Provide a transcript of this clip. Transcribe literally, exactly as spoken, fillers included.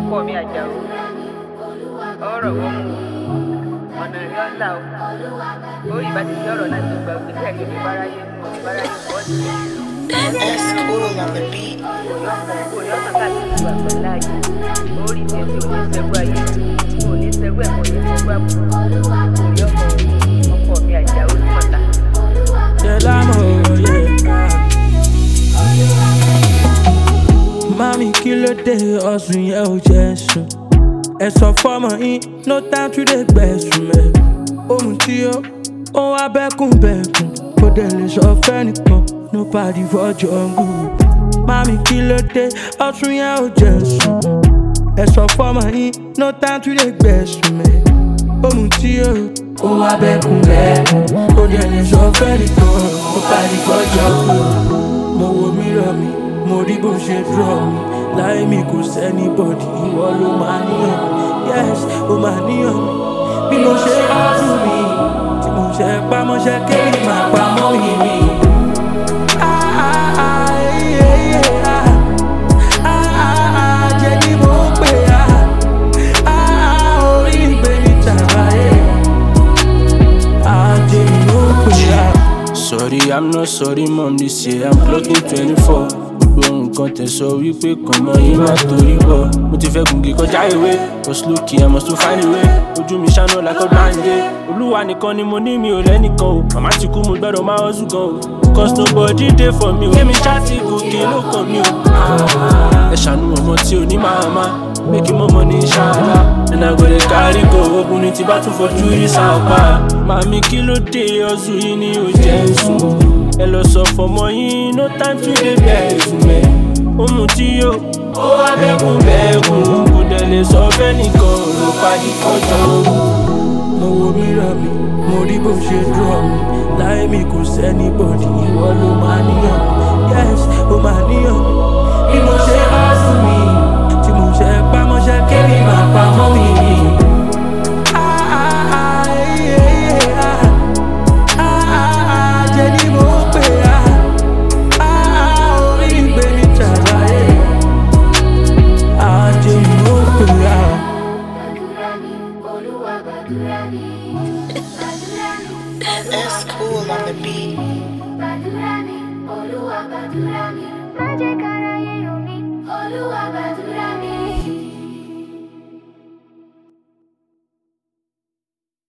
ọkọ mi Àjàó ọ̀rọ̀ wọn mú ọ̀nà ìyọ́ ńlá o ó rí ìbá ti fi ọ̀rọ̀ náà ti gbà òkè tí ẹ̀yìn oníbáráyé mú oníbáráyé kọ́ ọ́ sí That's cool on the beat. òyọ́ kan káàkiri ìgbà pẹ̀lú láàyè ó rí ìfẹ́ tí ò ní sẹ́gbó ayé ò ní sẹ́gbó ẹ̀kọ́ ní sẹ́gbó àbúrò òyọ́ kan ọkọ mi Àjàó ní mọ̀ta. Mami kí ló dé ọ̀sùn yẹn ò jẹ́ sùn. Ẹ sọ fọ́mọ yín no time to dey gbẹ̀sùn mẹ́. Ohun tí ó ó wá bẹ́kùn bẹ́kùn kò dẹ̀ lè sọ fẹ́nìkan nobody for jungle. Mami kí ló dé ọ̀sùn yẹn ò jẹ́ sùn. Ẹ sọ fọ́mọ yín no time to dey gbẹ̀sùn mẹ́. Ohun tí ó ó wá bẹ́kùn bẹ́kùn kò dẹ̀ lè sọ fẹ́nìkan nobody for jungle. Mo wo mírọ̀ mi mo rí bó ṣe draw mi láì mi kò sẹ́ni bọ̀dì ìwọ ló máa níyàn mi yes ó máa níyàn mi bí mo ṣe hustle mi tí mo ṣe pamọ́ṣẹ́ kéwì máa pamọ́ mi mi. Jẹ́ ni mo ń pè á orí ìgbé ní tàbáyé jẹ́ ni mo ń pè á. Sorry, I'm not sorry, mom. This year I'm clocking twenty-four. Nǹkan tẹ̀sọ̀ wípé kàn mọ́ yín má torí wọ̀. Mo ti fẹ́ gùnkè kọjá ìwé. Cause look I must to find a way. Ojú mi ṣáná like ọdún àǹdé. Olúwa nìkan ni mo ní mi ò lẹ́nìkan o. Màmá ti kú mo gbọ́dọ̀ máa hustle gan o. Cause nobody dey for me o. Kémi ṣáàtì gòkè ló kàn mí o. Ẹ ṣàánú ọmọ tí ò ní màmá. Make mọ́mọ́ ní ṣáàlá. And I go dey carry go. Ogun ni ti bá tún fojú rí sápá. Màmí kí ló dé ọ̀sùn yìí ni ò jẹ́ ń sùn. Ẹ lọ sọ fọmọ yín no time to dey bẹ̀rù mẹ́. Ohun tí yóò ó wá bẹ́kùn bẹ́kùn kò dẹ̀ lè sọ fẹ́nìkan ló pàdé fọ́jọ́. Mo wo mírọ̀ mi mo rí bó ṣe draw mi láì mi kò sẹ́ni bọ̀dì ìwọ ló máa níyàn mi yes ó máa níyàn mi bí mo ṣe hustle mi tí mo ṣe pamọ́ṣẹ́ kéwì máa pamọ́ mi. That's cool on the beat. Olúwa gbàdúrà mi, má jẹ́ káráyé yọ̀ mí. Olúwa gbàdúrà mi.